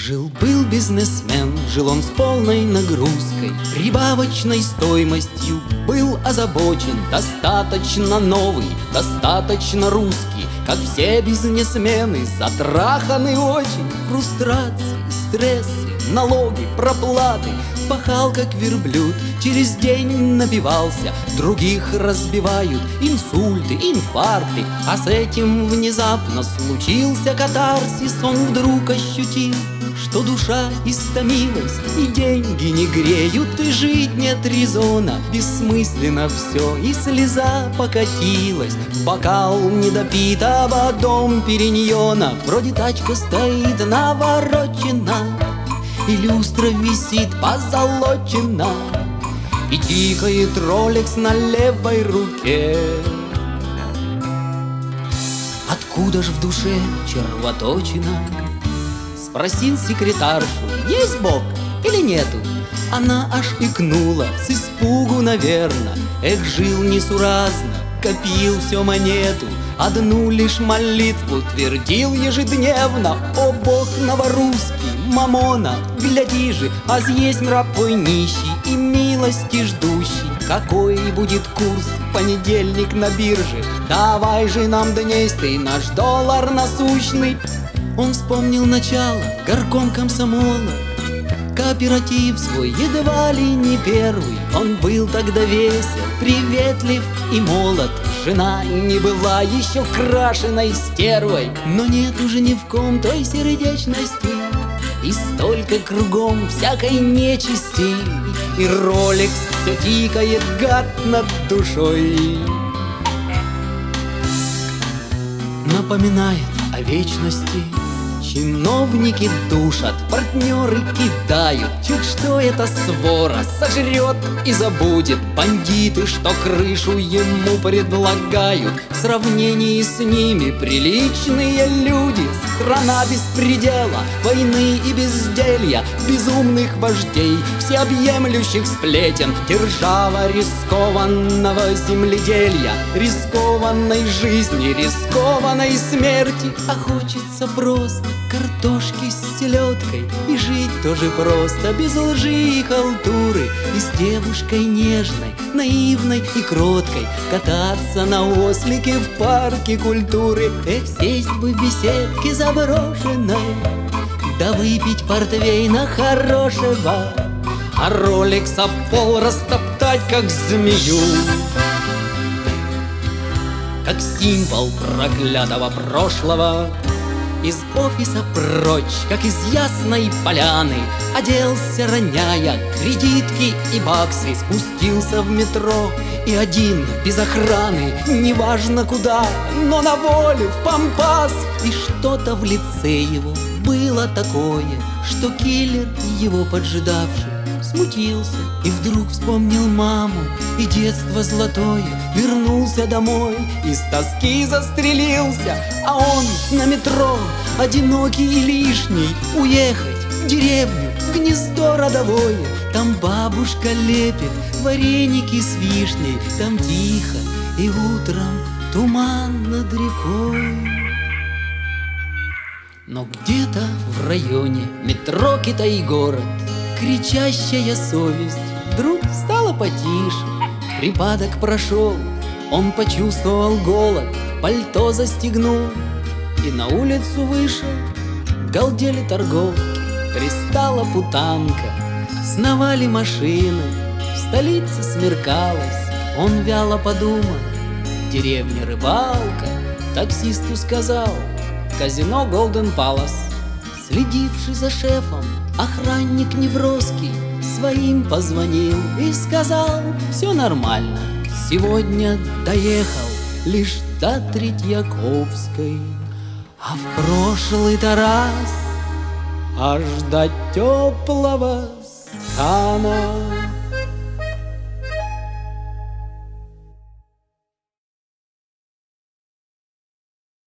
Жил-был бизнесмен, жил он с полной нагрузкой, прибавочной стоимостью был озабочен. Достаточно новый, достаточно русский, как все бизнесмены, затраханы очень. Фрустрации, стрессы, налоги, проплаты. Пахал как верблюд, через день напивался. Других разбивают инсульты, инфаркты. А с этим внезапно случился катарсис. Он вдруг ощутил, что душа истомилась, и деньги не греют, и жить нет резона. Бессмысленно все, и слеза покатилась. Бокал недопит, а водом периньона. Вроде тачка стоит наворочена, и люстра висит позолочена, и тикает ролекс на левой руке. Откуда ж в душе червоточина? Спросил секретаршу: есть Бог или нету? Она аж икнула, с испугу, наверно. Эх, жил несуразно, копил все монету, одну лишь молитву твердил ежедневно: о Бог новорусский, мамона, гляди же, аз есть раб твой нищий и милости ждущий. Какой будет курс в понедельник на бирже? Давай же нам дней наш доллар насущный. Он вспомнил начало горком комсомола, кооператив свой едва ли не первый. Он был тогда весел, приветлив и молод. Жена не была еще крашеной стервой, но нет уже ни в ком той сердечности, и столько кругом всякой нечисти, и ролекс все тикает, гад, над душой. Напоминает о вечности. Чиновники душат, партнеры кидают. Чуть что эта свора сожрет и забудет. Бандиты, что крышу ему предлагают, в сравнении с ними приличные люди. Страна беспредела, войны и безделья, безумных вождей, всеобъемлющих сплетен. Держава рискованного земледелия, рискованной жизни, рискованной смерти. А хочется просто картошки с селедкой, и жить тоже просто, без лжи и халтуры, и с девушкой нежной, наивной и кроткой кататься на ослике в парке культуры. Эх, сесть бы в беседке заброшенной, да выпить портвейна хорошего, а ролекса пол растоптать, как змею. Как символ проклятого прошлого, из офиса прочь, как из ясной поляны, оделся, роняя кредитки и баксы, спустился в метро и один, без охраны, неважно куда, но на волю, в пампас. И что-то в лице его было такое, что киллер, его поджидавший, смутился и вдруг вспомнил маму и детство золотое. Вернулся домой, из тоски застрелился, а он на метро, одинокий и лишний, уехать в деревню, в гнездо родовое. Там бабушка лепит вареники с вишней, там тихо и утром туман над рекой. Но где-то в районе метро Китай-город кричащая совесть вдруг стала потише. Припадок прошел, он почувствовал голод, пальто застегнул и на улицу вышел. Галдели торговки, пристала путанка, сновали машины, в столице смеркалось. Он вяло подумал: деревня рыбалка. Таксисту сказал: казино Голден Палас. Следивший за шефом охранник неврозский своим позвонил и сказал: все нормально, сегодня доехал лишь до Третьяковской, а в прошлый-то раз аж до теплого стана.